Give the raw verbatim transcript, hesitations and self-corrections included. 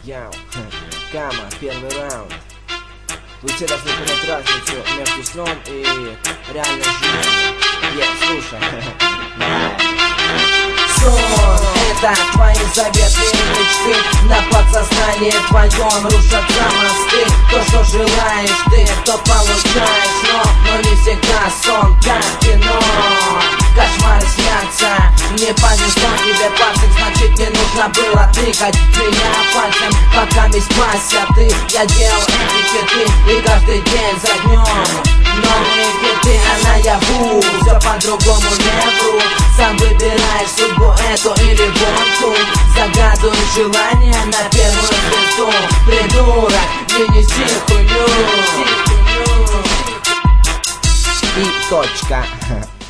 Яу, Кама, первый раунд. Вы все должны понять разницу между сном и реальной жизнью. Е, слушай. Сон — это твои заветные мечты. На подсознании твоем рушатся мосты. То, что желаешь ты, то получаешь. Но, но не всегда сон, как кино. Кошмары снятся. Не повезло тебе, пальцем, значит не нужно было тыкать меня пальцем, пока не спасся ты. Я делал эти хиты и каждый день за днем новые хиты, а наяву все по-другому не вру. Сам выбираешь судьбу эту или вон ту. Загадываешь желание на первую звезду. Придурок, не неси хуйню. И точка.